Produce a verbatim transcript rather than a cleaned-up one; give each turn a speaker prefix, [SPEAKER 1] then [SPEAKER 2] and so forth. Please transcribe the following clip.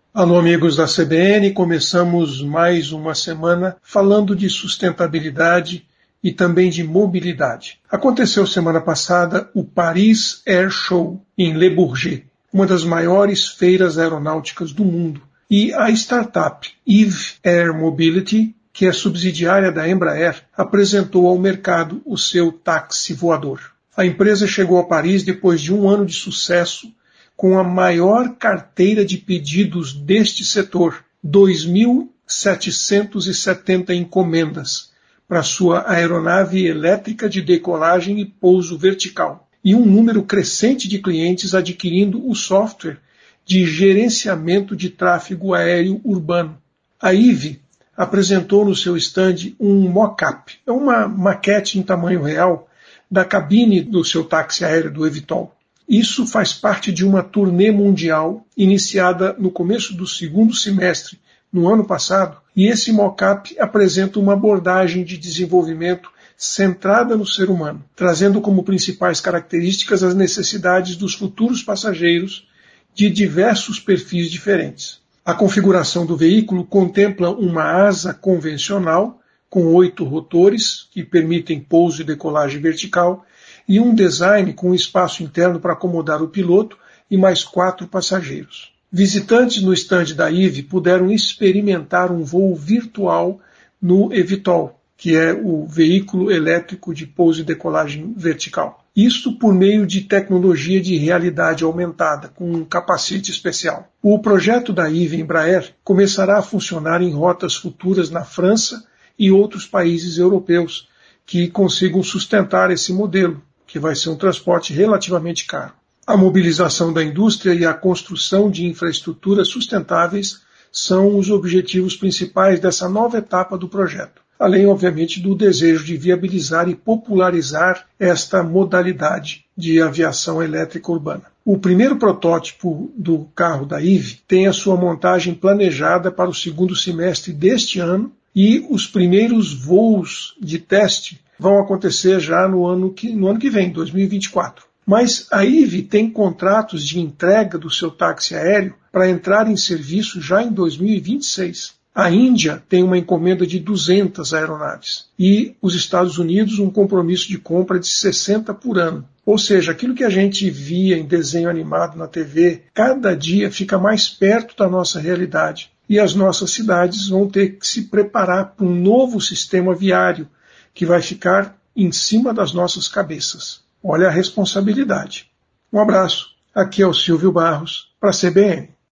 [SPEAKER 1] Alô, amigos da C B N, começamos mais uma semana falando de sustentabilidade e também de mobilidade. Aconteceu semana passada o Paris Air Show, em Le Bourget, uma das maiores feiras aeronáuticas do mundo. E a startup Eve Air Mobility, que é subsidiária da Embraer, apresentou ao mercado o seu táxi voador. A empresa chegou a Paris depois de um ano de sucesso, com a maior carteira de pedidos deste setor, dois mil setecentas e setenta encomendas, para sua aeronave elétrica de decolagem e pouso vertical, e um número crescente de clientes adquirindo o software de gerenciamento de tráfego aéreo urbano. A Eve apresentou no seu stand um mock-up, é uma maquete em tamanho real da cabine do seu táxi aéreo do eVTOL. Isso faz parte de uma turnê mundial iniciada no começo do segundo semestre, no ano passado, e esse mock-up apresenta uma abordagem de desenvolvimento centrada no ser humano, trazendo como principais características as necessidades dos futuros passageiros de diversos perfis diferentes. A configuração do veículo contempla uma asa convencional, com oito rotores, que permitem pouso e decolagem vertical, e um design com espaço interno para acomodar o piloto e mais quatro passageiros. Visitantes no estande da Eve puderam experimentar um voo virtual no eVTOL, que é o veículo elétrico de pouso e decolagem vertical. Isso por meio de tecnologia de realidade aumentada, com um capacete especial. O projeto da Eve Embraer começará a funcionar em rotas futuras na França e outros países europeus que consigam sustentar esse modelo, que vai ser um transporte relativamente caro. A mobilização da indústria e a construção de infraestruturas sustentáveis são os objetivos principais dessa nova etapa do projeto, além, obviamente, do desejo de viabilizar e popularizar esta modalidade de aviação elétrica urbana. O primeiro protótipo do carro da Eve tem a sua montagem planejada para o segundo semestre deste ano e os primeiros voos de teste vão acontecer já no ano que, no ano que vem, dois mil e vinte e quatro. Mas a Eve tem contratos de entrega do seu táxi aéreo para entrar em serviço já em dois mil e vinte e seis. A Índia tem uma encomenda de duzentas aeronaves e os Estados Unidos um compromisso de compra de sessenta por ano. Ou seja, aquilo que a gente via em desenho animado na T V, cada dia fica mais perto da nossa realidade. E as nossas cidades vão ter que se preparar para um novo sistema viário que vai ficar em cima das nossas cabeças. Olha a responsabilidade. Um abraço. Aqui é o Silvio Barros, para a C B N.